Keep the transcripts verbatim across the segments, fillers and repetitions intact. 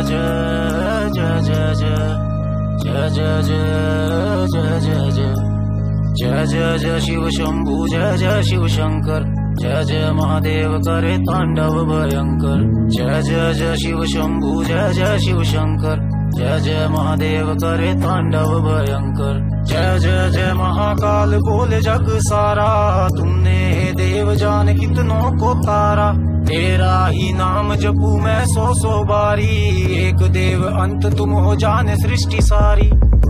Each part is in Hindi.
जय जय जय जय जय जय जय जय जय जय जय जय शिव शंभु जय जय शिव शंकर जय जय महादेव करे तांडव भयंकर जय जय जय शिव शंभु जय जय शिव शंकर जय जय महादेव करे तांडव भयंकर जय जय जय महाकाल बोले जग सारा तुमने देव जाने कितनों को तारा तेरा ही नाम जपू मैं सौ सौ बारी एक देव अंत तुम हो जाने सृष्टि सारी।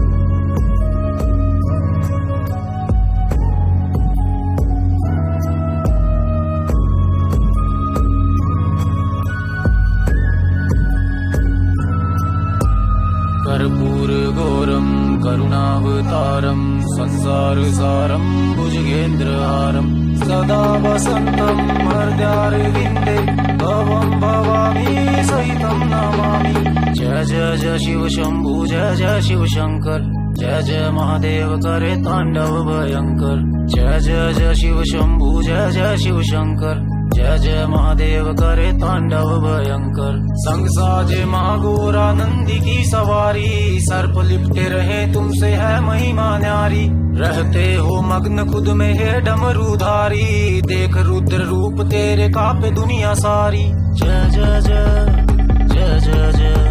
कर्पूर घोरम करुणावतारम संसार सारम भुजगेन्द्रहारम सदा वसंतम हृदयारविंदे भवं भवामी सहितं नमामि। जय जय जय शिव शंभु जय जय शिव शंकर जय जय महादेव करे तांडव भयंकर जय जय जय शिव शंभु जय जय शिव शंकर जय जय महादेव करे तांडव भयंकर। संग साजे महागोरा नंदी की सवारी सर्प लिपटे रहे तुमसे है महिमा न्यारी रहते हो मग्न खुद में है डमरूधारी देख रुद्र रूप तेरे कापे दुनिया सारी। जय जय जय जय जय जय